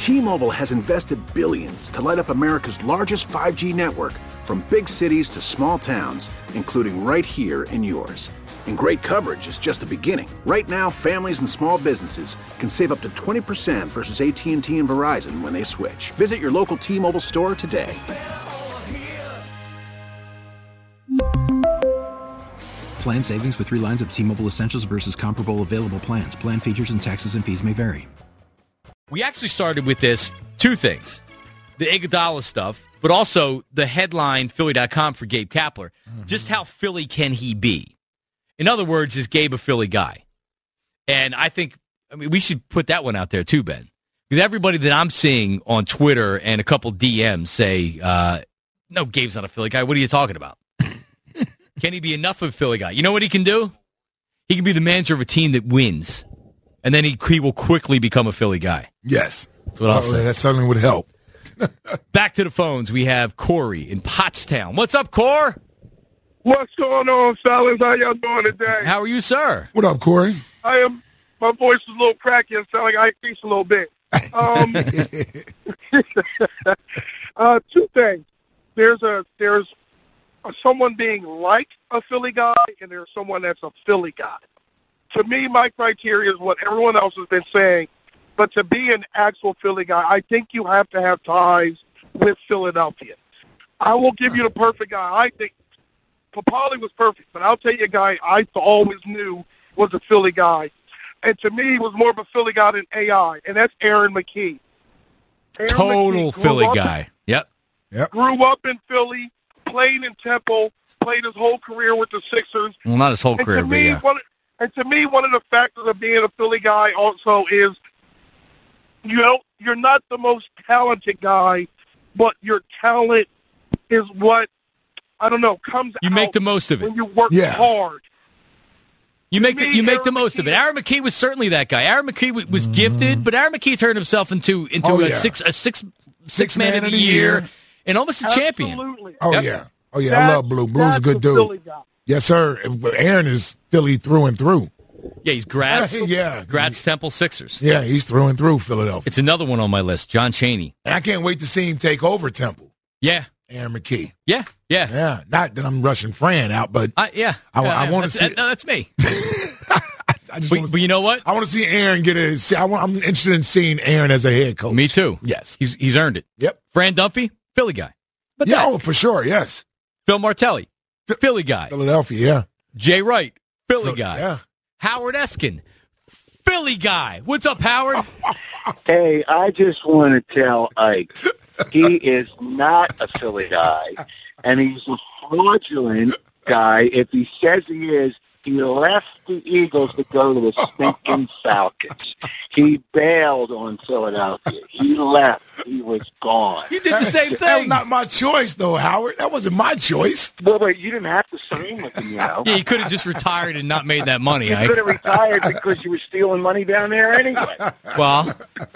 T-Mobile has invested billions to light up America's largest 5G network, from big cities to small towns, including right here in yours. And great coverage is just the beginning. Right now, families and small businesses can save up to 20% versus AT&T and Verizon when they switch. Visit your local T-Mobile store today. Plan savings with 3 lines of T-Mobile Essentials versus comparable available plans. Plan features and taxes and fees may vary. We actually started with this, 2 things. The Iguodala stuff, but also the headline, Philly.com for Gabe Kapler. Just how Philly can he be? In other words, is Gabe a Philly guy? And I mean, we should put that one out there too, Ben. Because everybody that I'm seeing on Twitter and a couple DMs say, no, Gabe's not a Philly guy. What are you talking about? Can he be enough of a Philly guy? You know what he can do? He can be the manager of a team that wins. And then he will quickly become a Philly guy. Yes. That's what I'll say. That certainly would help. Back to the phones. We have Corey in Pottstown. What's up, Cor? What's going on, fellas? How y'all doing today? How are you, sir? What up, Corey? I am. My voice is a little cracky. I sound like I increased a little bit. 2 things. There's someone being like a Philly guy, and there's someone that's a Philly guy. To me, my criteria is what everyone else has been saying. But to be an actual Philly guy, I think you have to have ties with Philadelphia. I will give you the perfect guy. I think Papali was perfect, but I'll tell you a guy I always knew was a Philly guy. And to me, he was more of a Philly guy than AI, and that's Aaron McKie. Total Philly guy. Yep. Grew up in Philly, played in Temple, played his whole career with the Sixers. Well, not his whole career, but yeah. And to me, one of the factors of being a Philly guy also is, you're not the most talented guy, but your talent is what, I don't know, comes out. You make the most of it. When you work hard. You make the most of it. Aaron McKie was certainly that guy. Aaron McKie was gifted, but Aaron McKie turned himself into a six man of the year and almost a champion. Absolutely. Oh, yeah. I love Blue. Blue's a good dude. Yes, sir. But Aaron is Philly through and through. Yeah, he's Gratz. Yeah. Gratz Temple Sixers. Yeah, he's through and through Philadelphia. It's another one on my list, John Chaney. And I can't wait to see him take over Temple. Yeah. Aaron McKie. Yeah. Not that I'm rushing Fran out, but I want to see. No, that's me. But you know what? I want to see Aaron I'm interested in seeing Aaron as a head coach. Me too. Yes. He's earned it. Yep. Fran Dunphy, Philly guy. But for sure, yes. Phil Martelli, Philly guy. Philadelphia, yeah. Jay Wright, Philly guy. Yeah. Howard Eskin, Philly guy. What's up, Howard? Hey, I just want to tell Ike, he is not a Philly guy, and he's a fraudulent guy. If he says he is, he left the Eagles to go to the stinking Falcons. He bailed on Philadelphia. He left. He was gone. You did the same thing. That was not my choice, though, Howard. That wasn't my choice. Well, but you didn't have to sign with him, Yeah, you could have just retired and not made that money. You could have retired because you were stealing money down there anyway. Well,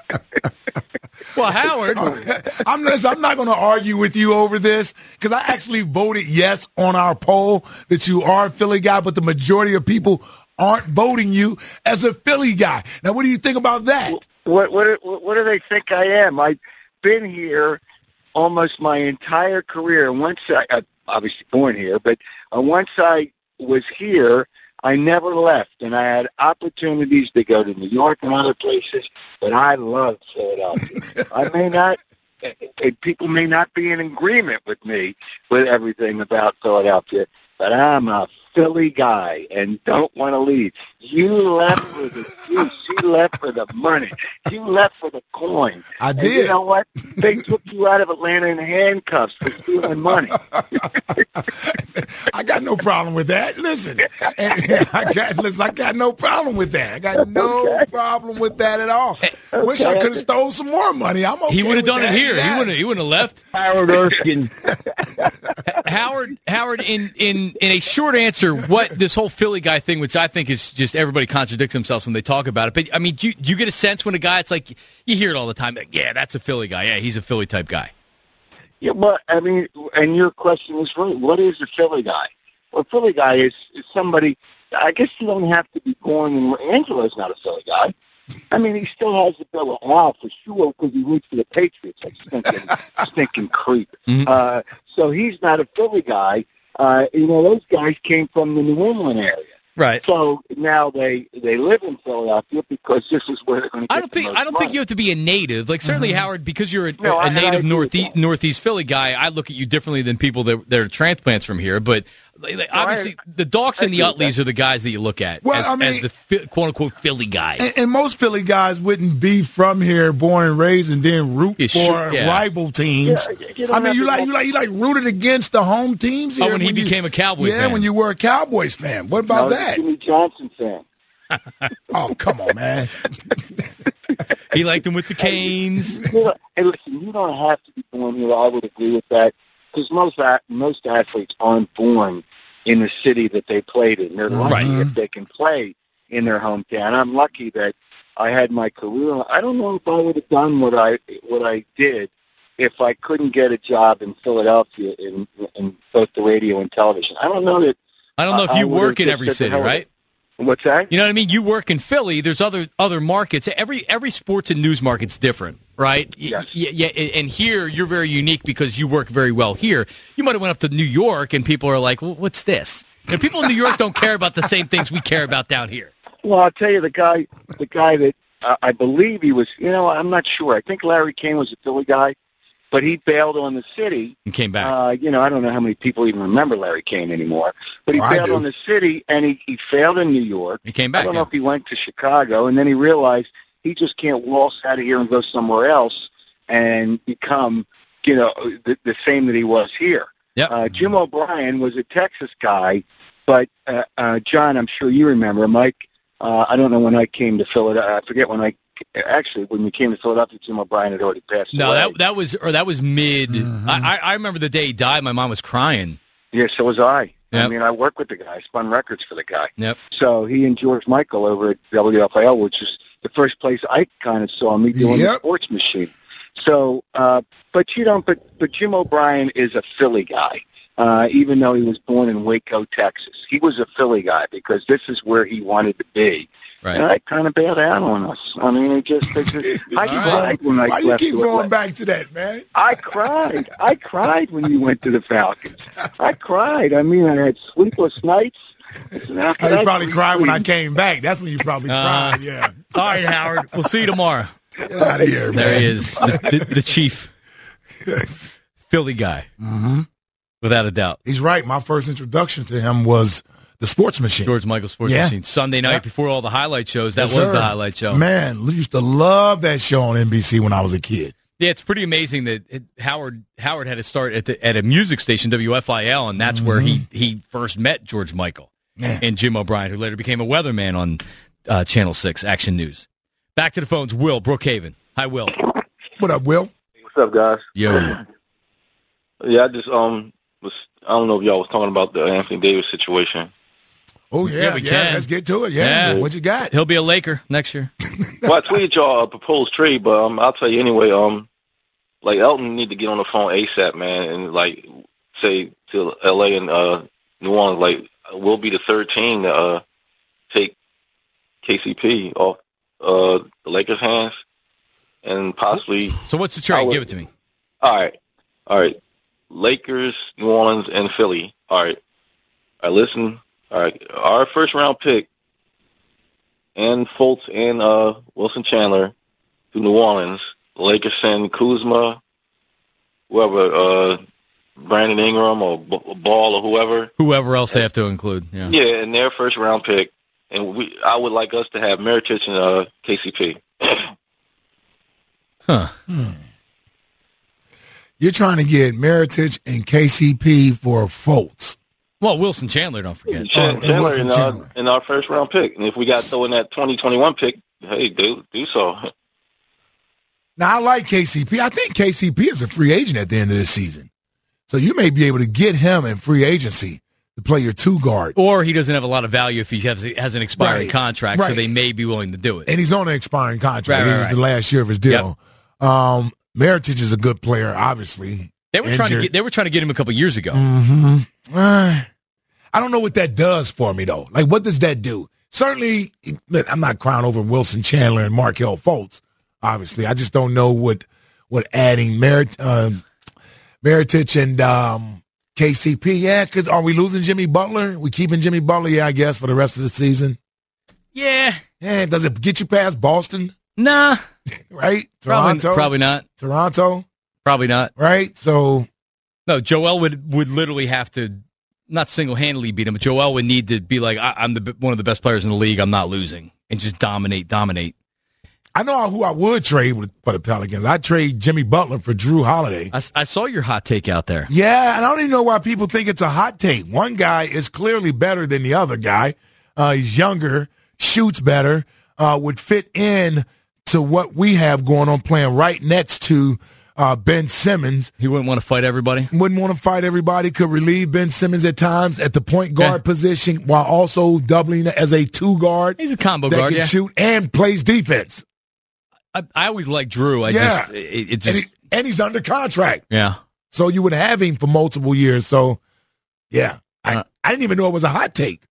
Howard. I'm not going to argue with you over this because I actually voted yes on our poll that you are a Philly guy, but the majority of people aren't voting you as a Philly guy. Now, what do you think about that? What do they think I am? I've been here almost my entire career. Once I obviously born here, but once I was here, I never left, and I had opportunities to go to New York and other places, but I loved Philadelphia. People may not be in agreement with me with everything about Philadelphia, but I'm a Philly guy and don't want to leave. You left for the juice. You left for the money. You left for the coin. I did. And you know what? They took you out of Atlanta in handcuffs for stealing money. I got no problem with that. Listen, I got no problem with that. I got no problem with that at all. Okay. Wish I could have stole some more money. I'm okay. He would have done with it here. Yes. He wouldn't have left. Howard Erskine. Howard, in a short answer, what this whole Philly guy thing, which I think is just everybody contradicts themselves when they talk about it. But I mean, do you get a sense when a guy? It's like you hear it all the time. Like, yeah, that's a Philly guy. Yeah, he's a Philly type guy. Yeah, but I mean, and your question is right. What is a Philly guy? Well, a Philly guy is somebody. I guess you don't have to be born in. Angelo's not a Philly guy. I mean, he still has the bill of Al for sure because he roots for the Patriots. Like stinking creep. So he's not a Philly guy. Those guys came from the New England area. Right. So now they live in Philadelphia because this is where they're going to get I don't think you have to be a native. Like, certainly, Howard, because you're a native Northeast Philly guy, I look at you differently than people that are transplants from here. But obviously, the Dawks and the Utleys are the guys that you look at as the quote-unquote Philly guys. And most Philly guys wouldn't be from here, born and raised, and then root for rival teams. I mean, you like rooted against the home teams here. Oh, when he became a Cowboys fan. Yeah, when you were a Cowboys fan. What about that? Jimmy Johnson fan. Oh, come on, man. He liked him with the Canes. Hey, listen, you don't have to be born here. I would agree with that because most athletes aren't born in the city that they played in. They're lucky if they can play in their hometown. I'm lucky that I had my career. I don't know if I would have done what I did if I couldn't get a job in Philadelphia in both the radio and television. I don't know if you work in every city, right? What's that? You know what I mean? You work in Philly. There's other markets. Every sports and news market's different, right? Yes. Yeah. And here you're very unique because you work very well here. You might have went up to New York and people are like, well, "What's this?" And people in New York don't care about the same things we care about down here. Well, I'll tell you, the guy that I believe he was. I'm not sure. I think Larry King was a Philly guy. But he bailed on the city. And came back. I don't know how many people even remember Larry Kane anymore. But he bailed on the city, and he failed in New York. He came back. I don't know if he went to Chicago, and then he realized he just can't waltz out of here and go somewhere else and become, the same that he was here. Yep. Jim O'Brien was a Texas guy, but, John, I'm sure you remember, Mike, I don't know when I came to Philadelphia. I forget when when we came to Philadelphia, Jim O'Brien had already passed away. No, that was mid. Mm-hmm. I remember the day he died. My mom was crying. Yeah, so was I. Yep. I mean, I worked with the guy. I spun records for the guy. Yep. So he and George Michael over at WFIL, which is the first place I kind of saw me doing the sports machine. So, but Jim O'Brien is a Philly guy. Even though he was born in Waco, Texas, he was a Philly guy because this is where he wanted to be. Right. And I kind of bailed out on us. I mean, I cried when I left. Why you keep going back to that, man? I cried. I cried when you went to the Falcons. I cried. I mean, I had sleepless nights. You probably cried when I came back. That's when you probably cried, yeah. All right, Howard. We'll see you tomorrow. Get out of here, man. There he is, the chief Philly guy, without a doubt. He's right. My first introduction to him was the Sports Machine. George Michael Sports Machine. Sunday night before all the highlight shows. That was the highlight show. Man, I used to love that show on NBC when I was a kid. Yeah, it's pretty amazing that Howard had to start at a music station, WFIL, and that's where he first met George Michael and Jim O'Brien, who later became a weatherman on Channel 6 Action News. Back to the phones. Will, Brookhaven. Hi, Will. What up, Will? What's up, guys? Yo. Yeah, I just I don't know if y'all was talking about the Anthony Davis situation. Oh, yeah, we can. Let's get to it. Yeah. What you got? He'll be a Laker next year. Well, I tweeted y'all a proposed trade, but I'll tell you anyway, like Elton need to get on the phone ASAP, man, and like say to LA and New Orleans, like we'll be the third team to take KCP off the Lakers' hands and possibly. So what's the trade? Give it to me. All right. Lakers, New Orleans, and Philly. All right, listen. All right, our first-round pick and Fultz and Wilson Chandler to New Orleans. The Lakers send Kuzma, whoever, Brandon Ingram or Ball or whoever. Whoever else they have to include. Yeah, and their first-round pick. And I would like us to have Mirotic and KCP. Huh. You're trying to get Mirotic and KCP for Fultz. Well, Wilson Chandler, don't forget. Chandler in our first-round pick. And if we got to throw in that 2021 pick, hey, do so. Now, I like KCP. I think KCP is a free agent at the end of this season. So you may be able to get him in free agency to play your two guard. Or he doesn't have a lot of value if he has an expiring contract, so they may be willing to do it. And he's on an expiring contract. This is the last year of his deal. Yep. Mirotic is a good player, obviously. They were trying to get him a couple years ago. I don't know what that does for me, though. Like, what does that do? certainly, I'm not crying over Wilson Chandler and Markelle Fultz, obviously. I just don't know what adding Mirotic and KCP. Yeah, because are we losing Jimmy Butler? We keeping Jimmy Butler, yeah, I guess, for the rest of the season. Yeah. Yeah, does it get you past Boston? Nah. Right? Toronto? Probably not. Toronto? Probably not. Right? So. No, Joel would literally have to, not single-handedly beat him, but Joel would need to be like, I'm one of the best players in the league. I'm not losing. And just dominate. I know who I would trade for the Pelicans. I'd trade Jimmy Butler for Drew Holiday. I saw your hot take out there. Yeah, and I don't even know why people think it's a hot take. One guy is clearly better than the other guy. He's younger, shoots better, would fit in to what we have going on, playing right next to Ben Simmons. He wouldn't want to fight everybody? Wouldn't want to fight everybody. Could relieve Ben Simmons at times at the point guard position while also doubling as a two guard. He's a combo that guard, can shoot and plays defense. I always liked Drew. And he's under contract. Yeah. So you would have him for multiple years. So, yeah. I didn't even know it was a hot take.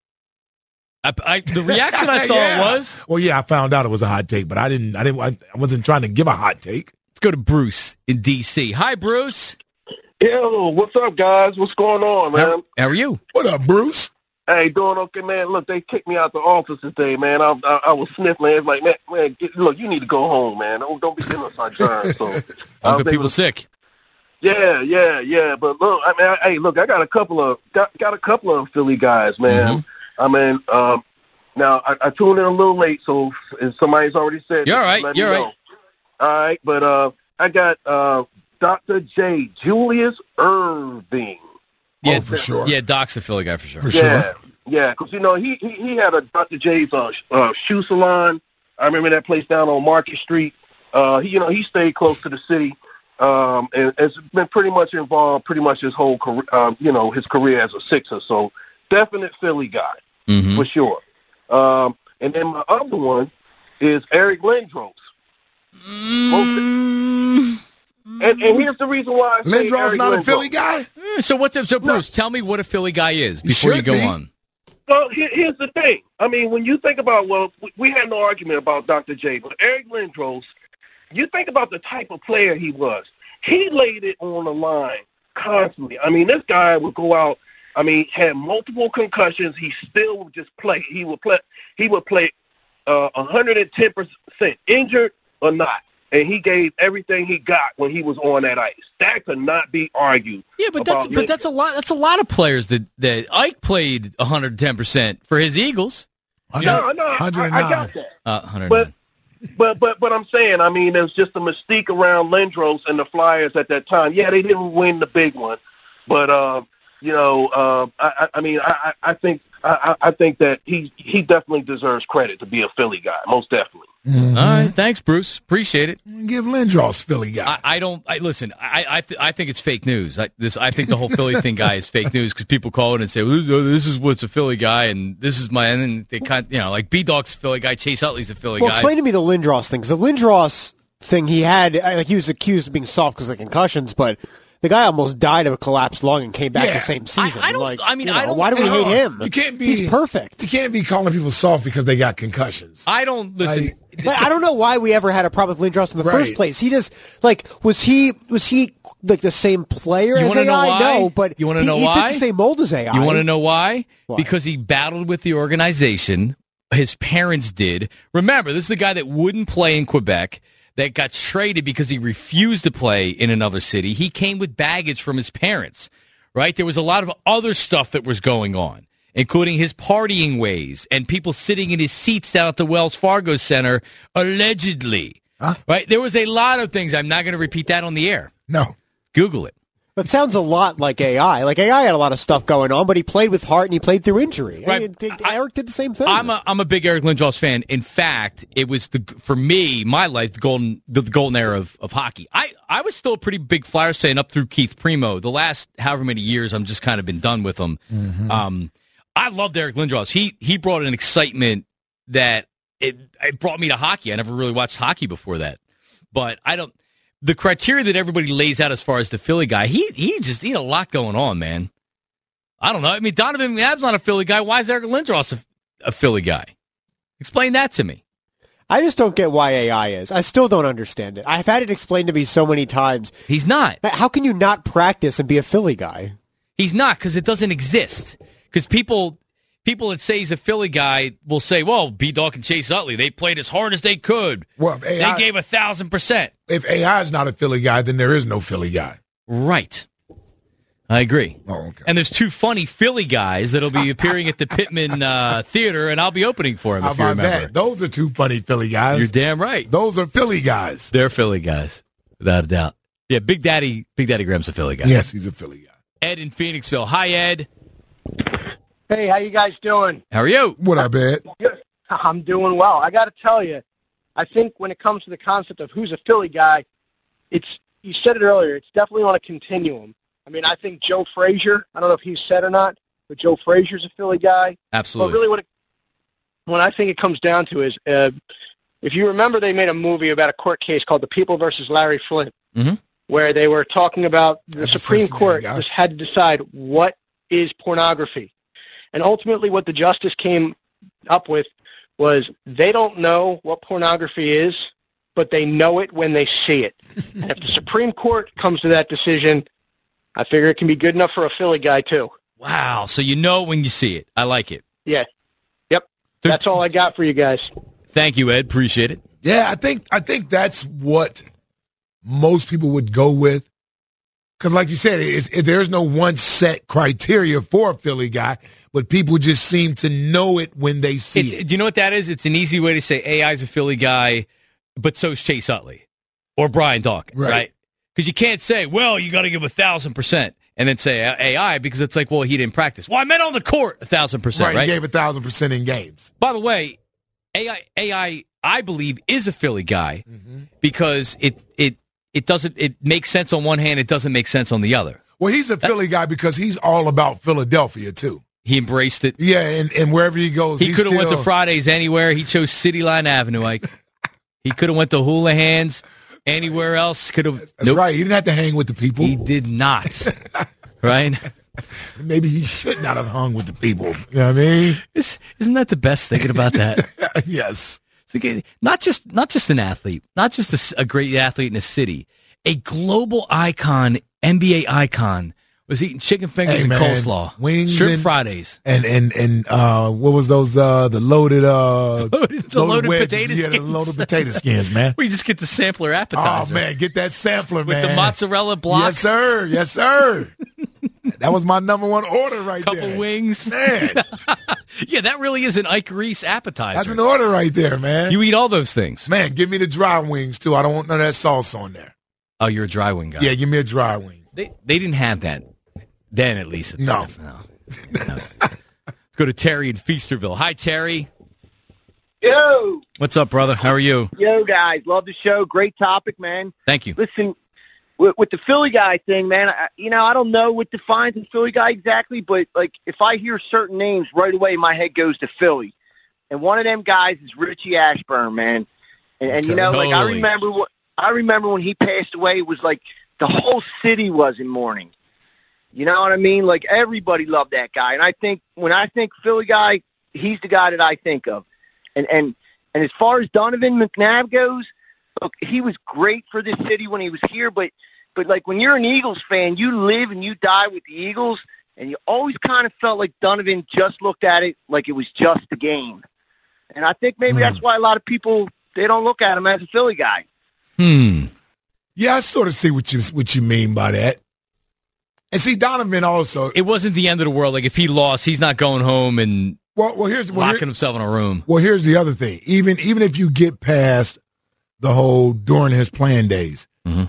The reaction I saw was... Well, yeah, I found out it was a hot take, but I wasn't trying to give a hot take. Let's go to Bruce in D.C. Hi, Bruce. Yo, what's up, guys? What's going on, man? How are you? What up, Bruce? Hey, doing okay, man. Look, they kicked me out the office today, man. I was sniffling. It's like, man, look, you need to go home, man. Don't be getting us on germs. So, people sick. Yeah. But look, I got a couple of Philly guys, man. Mm-hmm. I mean, now I tuned in a little late, so if somebody's already said, you're all right. You're right. All right, but I got Dr. J. Julius Irving. Yeah, for sure. Yeah, Doc's a Philly guy for sure. Yeah, because, he had a Dr. J's shoe salon. I remember that place down on Market Street. He stayed close to the city, and has been pretty much involved his whole career, his career as a Sixer. So definite Philly guy, for sure. And then my other one is Eric Lindros. And here's the reason why I say Lindros not a Philly guy? So Bruce, tell me what a Philly guy is before you go on. Well, here's the thing. I mean, when you think about, we had no argument about Dr. J, but Eric Lindros, you think about the type of player he was. He laid it on the line constantly. I mean, this guy would go out, had multiple concussions. He still would just play. He would play 110% injured or not. And he gave everything he got when he was on that ice. That could not be argued. Yeah, but that's a lot. That's a lot of players that Ike played 110% for his Eagles. No, I got that. 109. But I'm saying, there's just a mystique around Lindros and the Flyers at that time. Yeah, they didn't win the big one, but I think that he definitely deserves credit to be a Philly guy, most definitely. Mm-hmm. All right, thanks, Bruce. Appreciate it. Give Lindros Philly guy. Listen. I think it's fake news. I think the whole Philly thing guy is fake news because people call it and say, well, "This is what's a Philly guy," and this is and they like B-Dog's a Philly guy, Chase Utley's a Philly guy. Well, explain to me the Lindros thing because the Lindros thing he had, he was accused of being soft because of concussions, but the guy almost died of a collapsed lung and came back the same season. Why do we hate him? You can't be. He's perfect. You can't be calling people soft because they got concussions. I don't listen. I don't know why we ever had a problem with Lindros in the first place. He just was he like the same player as AI? No, but you want to know why? He fit the same mold as AI. You want to know why? Because he battled with the organization. His parents did. Remember, this is a guy that wouldn't play in Quebec, that got traded because he refused to play in another city. He came with baggage from his parents, right? There was a lot of other stuff that was going on, including his partying ways and people sitting in his seats down at the Wells Fargo Center, allegedly. Huh? Right? There was a lot of things. I'm not going to repeat that on the air. No. Google it. It sounds a lot like AI. Like AI had a lot of stuff going on, but he played with heart and he played through injury. Right. Eric did the same thing. I'm a big Eric Lindros fan. In fact, it was for me, my life, the golden era of hockey. I was still a pretty big Flyers fan up through Keith Primo. The last however many years, I'm just kind of been done with him. Mm-hmm. I loved Eric Lindros. He brought an excitement that it brought me to hockey. I never really watched hockey before that, but the criteria that everybody lays out as far as the Philly guy, he had a lot going on, man. I don't know. Donovan McNabb's not a Philly guy. Why is Eric Lindros a Philly guy? Explain that to me. I just don't get why AI is. I still don't understand it. I've had it explained to me so many times. He's not. How can you not practice and be a Philly guy? He's not, because it doesn't exist. Because people that say he's a Philly guy will say, well, B-Dog and Chase Utley, they played as hard as they could. Well, if AI, they gave 1,000%. If AI is not a Philly guy, then there is no Philly guy. Right. I agree. Oh, okay. And there's two funny Philly guys that'll be appearing at the Pittman Theater, and I'll be opening for him. How if you about remember. that? Those are two funny Philly guys. You're damn right. Those are Philly guys. They're Philly guys, without a doubt. Yeah, Big Daddy Graham's a Philly guy. Yes, he's a Philly guy. Ed in Phoenixville. Hi, Ed. Hey, how you guys doing? How are you? What up, Ed? I'm doing well. I got to tell you, I think when it comes to the concept of who's a Philly guy, you said it earlier, it's definitely on a continuum. I mean, I think Joe Frazier, I don't know if he's said or not, but Joe Frazier's a Philly guy. Absolutely. But really what I think it comes down to is, if you remember, they made a movie about a court case called The People versus Larry Flint, where they were talking about the Supreme Court just had to decide what is pornography. And ultimately what the justice came up with was they don't know what pornography is, but they know it when they see it. And if the Supreme Court comes to that decision, I figure it can be good enough for a Philly guy, too. Wow. So you know when you see it. I like it. Yeah. Yep. That's all I got for you guys. Thank you, Ed. Appreciate it. Yeah, I think that's what most people would go with. Because like you said, there's no one set criteria for a Philly guy, but people just seem to know it when they see it. Do you know what that is? It's an easy way to say AI's a Philly guy, but so's Chase Utley or Brian Dawkins, right? Because you can't say, well, you got to give 1,000% and then say AI because it's like, well, he didn't practice. Well, I meant on the court 1,000%, right? He gave 1,000% in games. By the way, AI, I believe, is a Philly guy because it makes sense on one hand, it doesn't make sense on the other. Well, he's a Philly guy because he's all about Philadelphia, too. He embraced it. Yeah, and wherever he goes, he could have went to Fridays anywhere. He chose City Line Avenue, Ike. He could have went to Houlihan's. Anywhere else could have. That's right. He didn't have to hang with the people. He did not. Right? Maybe he should not have hung with the people. You know what I mean? Isn't that the best thinking about that? Yes. It's not just an athlete, not just a great athlete in a city, a global icon, NBA icon. Was eating chicken fingers and coleslaw, wings, Shrimp Fridays, and what was those? The loaded potato skins. Yeah, the loaded potato skins, man. We just get the sampler appetizer. Oh man, get that sampler, with man, the mozzarella block. Yes, sir. Yes, sir. That was my number one order right there. Couple wings, man. Yeah, that really is an Ike Reese appetizer. That's an order right there, man. You eat all those things, man. Give me the dry wings too. I don't want none of that sauce on there. Oh, you're a dry wing guy. Yeah, give me a dry wing. They didn't have that. Then, at least. No. Let's go to Terry in Feasterville. Hi, Terry. Yo. What's up, brother? How are you? Yo, guys. Love the show. Great topic, man. Thank you. Listen, with the Philly guy thing, man, I don't know what defines a Philly guy exactly, but, like, if I hear certain names, right away my head goes to Philly. And one of them guys is Richie Ashburn, man. And you know, like, I remember when he passed away, it was like the whole city was in mourning. You know what I mean? Like, everybody loved that guy. And I think when I think Philly guy, he's the guy that I think of. And as far as Donovan McNabb goes, look, he was great for this city when he was here. But like, when you're an Eagles fan, you live and you die with the Eagles. And you always kind of felt like Donovan just looked at it like it was just a game. And I think maybe that's why a lot of people, they don't look at him as a Philly guy. Yeah, I sort of see what you mean by that. And see, Donovan also. It wasn't the end of the world. Like, if he lost, he's not going home and locking himself in a room. Well, here's the other thing. Even if you get past the whole during his playing days,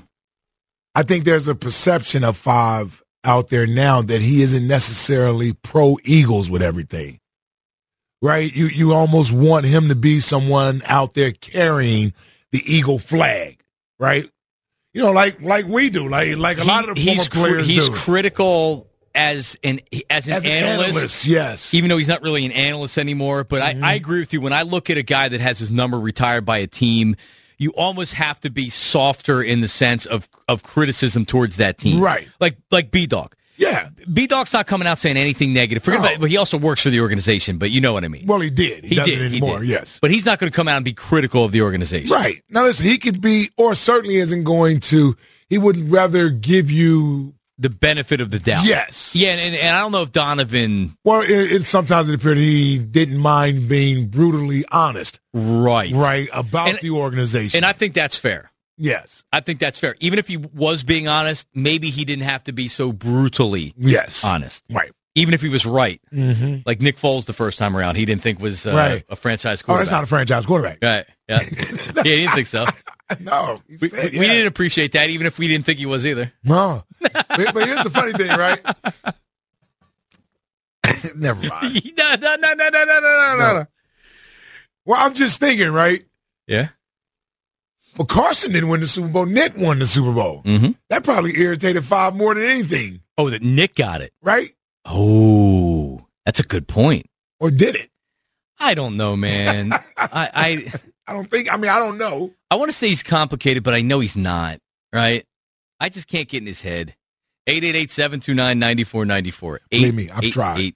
I think there's a perception of Five out there now that he isn't necessarily pro-Eagles with everything. Right? You almost want him to be someone out there carrying the Eagle flag, right? You know, like we do, like a lot of the former players do. He's critical as an analyst, yes. Even though he's not really an analyst anymore. But I agree with you. When I look at a guy that has his number retired by a team, you almost have to be softer in the sense of criticism towards that team, right? Like B-Dog. Yeah. B-Dog's not coming out saying anything negative. Forget about it, but he also works for the organization, but you know what I mean. Well, he did. He doesn't anymore, yes. But he's not going to come out and be critical of the organization. Right. Now, listen, he could be, or certainly isn't going to, he would rather give you the benefit of the doubt. Yes. Yeah, and I don't know if Donovan... Well, sometimes it appeared he didn't mind being brutally honest. Right. Right, about the organization. And I think that's fair. Yes. I think that's fair. Even if he was being honest, maybe he didn't have to be so brutally honest. Right. Even if he was right. Mm-hmm. Like Nick Foles the first time around, he didn't think was a franchise quarterback. Oh, that's not a franchise quarterback. Right. Yeah. Yeah, he didn't think so. No. We didn't appreciate that, even if we didn't think he was either. No. But here's the funny thing, right? Never mind. No. Well, I'm just thinking, right? Yeah. Well, Carson didn't win the Super Bowl. Nick won the Super Bowl. Mm-hmm. That probably irritated Favre more than anything. Oh, that Nick got it. Right? Oh, that's a good point. Or did it? I don't know, man. I don't think. I mean, I don't know. I want to say he's complicated, but I know he's not. Right? I just can't get in his head. 888-729-9494. Believe me, I've tried.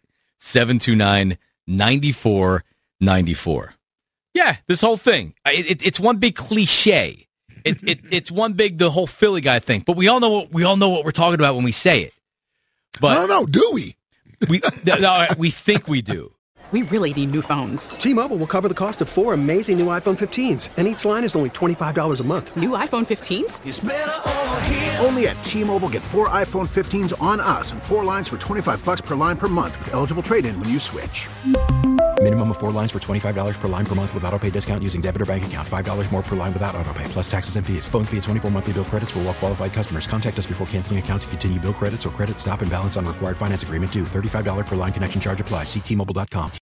729-9494. Yeah, this whole thing. It's one big cliche. It's one big the whole Philly guy thing. But we all know what we're talking about when we say it. But I don't know. Do we? We think we do. We really need new phones. T-Mobile will cover the cost of 4 amazing new iPhone 15s, and each line is only $25 a month. New iPhone 15s? It's better over here. Only at T-Mobile, get 4 iPhone 15s on us and 4 lines for $25 per line per month with eligible trade-in when you switch. Minimum of 4 lines for $25 per line per month with auto-pay discount using debit or bank account. $5 more per line without auto-pay, plus taxes and fees. Phone fee at 24 monthly bill credits for well-qualified customers. Contact us before canceling account to continue bill credits or credit stop and balance on required finance agreement due. $35 per line connection charge applies. See T-Mobile.com.